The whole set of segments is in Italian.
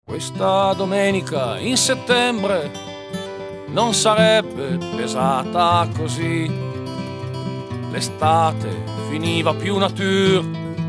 Questa domenica in settembre non sarebbe pesata così. L'estate finiva più nature.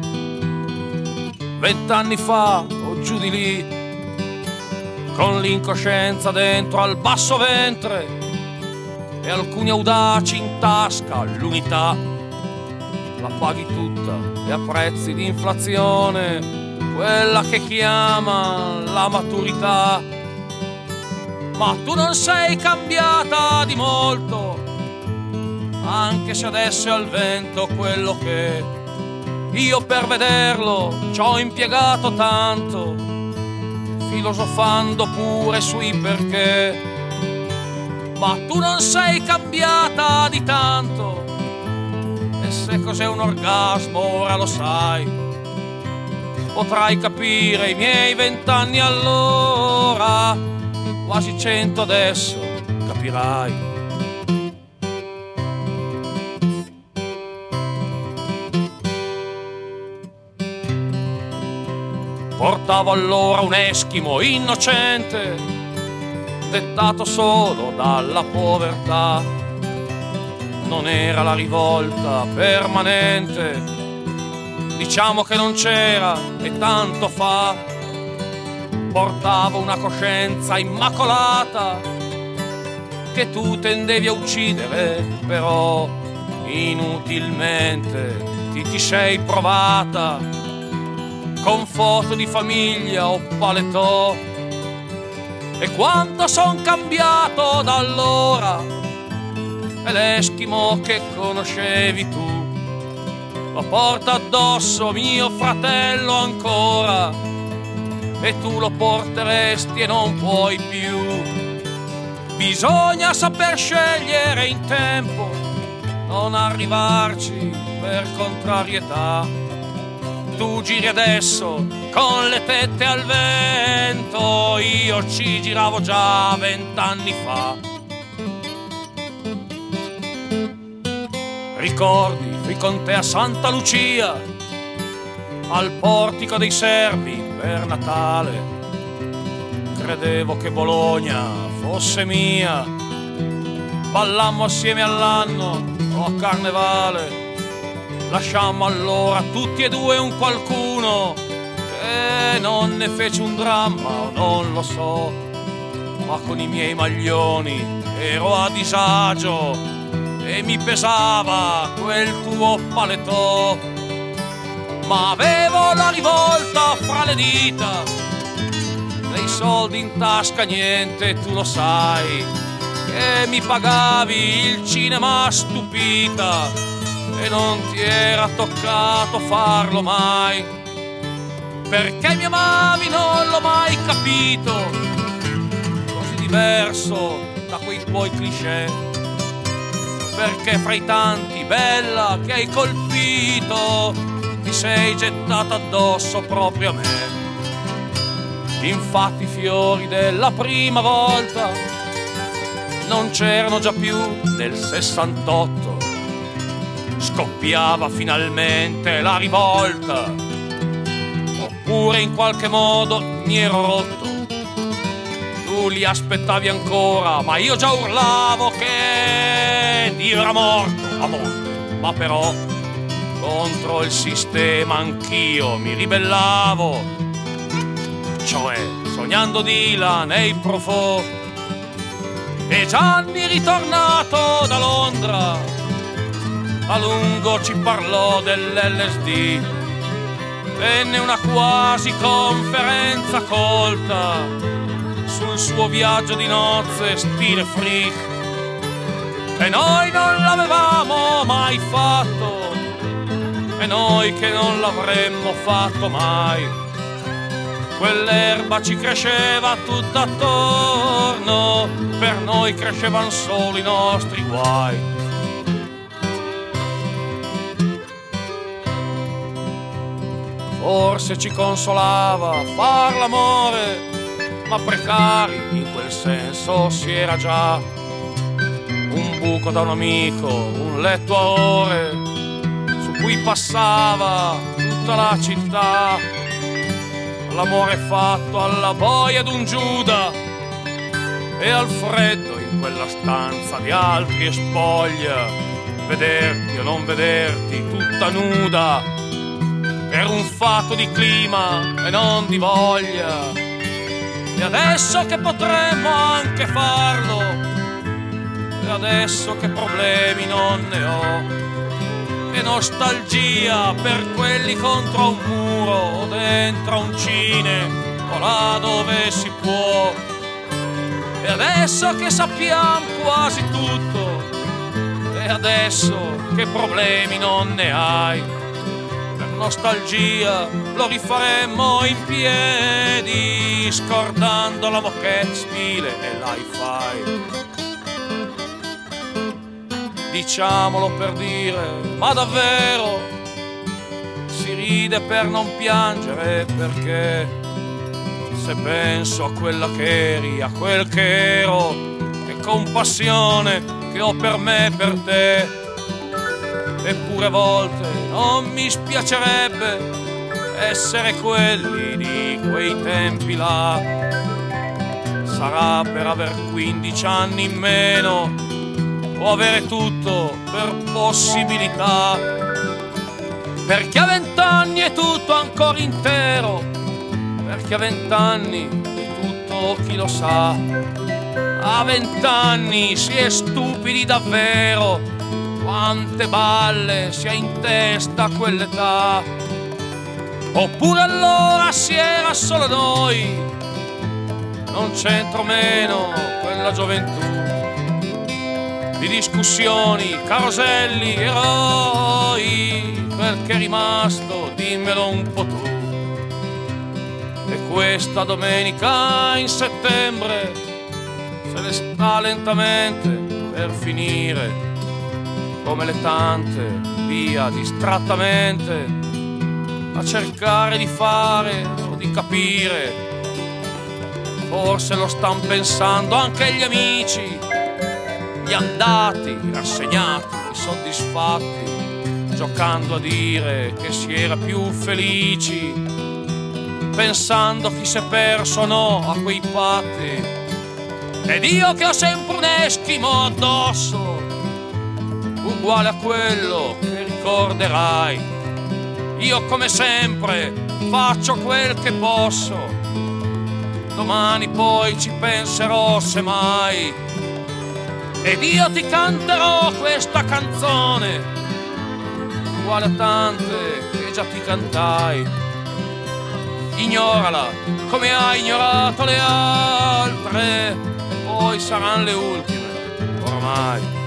20 anni fa o giù di lì, con l'incoscienza dentro al basso ventre e alcuni audaci in tasca l'unità. La paghi tutta e a prezzi di inflazione, quella che chiama la maturità. Ma tu non sei cambiata di molto, anche se adesso è al vento quello che io per vederlo ci ho impiegato tanto, filosofando pure sui perché. Ma tu non sei cambiata di tanto, e se cos'è un orgasmo ora lo sai. Potrai capire i miei 20 anni allora, quasi 100 adesso capirai. Portavo allora un eschimo innocente, dettato solo dalla povertà. Non era la rivolta permanente, diciamo che non c'era e tanto fa. Portavo una coscienza immacolata che tu tendevi a uccidere, però inutilmente ti sei provata. Con foto di famiglia o paletò. E quanto son cambiato da allora, e l'eschimo che conoscevi tu lo porta addosso mio fratello ancora, e tu lo porteresti e non puoi più. Bisogna saper scegliere in tempo, non arrivarci per contrarietà. Tu giri adesso con le tette al vento, io ci giravo già 20 anni fa. Ricordi, fui con te a Santa Lucia, al portico dei Servi per Natale. Credevo che Bologna fosse mia, ballammo assieme all'anno o a Carnevale. Lasciammo allora tutti e due un qualcuno che non ne fece un dramma o non lo so, ma con i miei maglioni ero a disagio e mi pesava quel tuo paletò. Ma avevo la rivolta fra le dita, dei soldi in tasca niente, tu lo sai, che mi pagavi il cinema stupita e non ti era toccato farlo mai. Perché mi amavi non l'ho mai capito, così diverso da quei tuoi cliché. Perché fra i tanti bella che hai colpito, ti sei gettata addosso proprio a me. Infatti i fiori della prima volta non c'erano già più del 68. Scoppiava finalmente la rivolta, oppure in qualche modo mi ero rotto. Tu li aspettavi ancora, ma io già urlavo che Dio era morto a monte. Ma però contro il sistema anch'io mi ribellavo, cioè sognando Dylan e i Profò. E Gianni ritornato da Londra a lungo ci parlò dell'LSD, venne una quasi conferenza colta sul suo viaggio di nozze stile freak, e noi non l'avevamo mai fatto, e noi che non l'avremmo fatto mai. Quell'erba ci cresceva tutta attorno, per noi crescevan solo i nostri guai. Forse ci consolava far l'amore, ma precari in quel senso si era già. Un buco da un amico, un letto a ore, su cui passava tutta la città. l'amore fatto alla boia d'un Giuda, e al freddo in quella stanza di altri e spoglia, vederti o non vederti tutta nuda, per un fatto di clima e non di voglia. E adesso che potremmo anche farlo, e adesso che problemi non ne ho, e nostalgia per quelli contro un muro o dentro un cine o là dove si può. E adesso che sappiamo quasi tutto, e adesso che problemi non ne hai, per nostalgia lo rifaremmo in piedi, scordando la moquette stile e l'hi-fi. Diciamolo per dire, ma davvero si ride per non piangere, perché se penso a quella che eri, a quel che ero, che compassione che ho per me e per te. Eppure a volte non mi spiacerebbe essere quelli di quei tempi là. Sarà per aver 15 anni in meno o avere tutto per possibilità, perché a 20 anni è tutto ancora intero, perché a 20 anni è tutto chi lo sa. A 20 anni si è stupidi davvero, quante balle si ha in testa a quell'età. Oppure allora si era solo noi, non c'entro meno quella gioventù di discussioni, caroselli, eroi. Quel che è rimasto dimmelo un po' tu. E questa domenica in settembre se ne sta lentamente per finire, come le tante via distrattamente a cercare di fare o di capire. Forse lo stan pensando anche gli amici, gli andati, rassegnati, soddisfatti, giocando a dire che si era più felici, pensando chi si è perso o no a quei patti. Ed io che ho sempre un eschimo addosso, uguale a quello che ricorderai. Io come sempre faccio quel che posso, domani poi ci penserò semmai. Ed io ti canterò questa canzone, uguale a tante che già ti cantai. Ignorala come hai ignorato le altre, e poi saranno le ultime, ormai.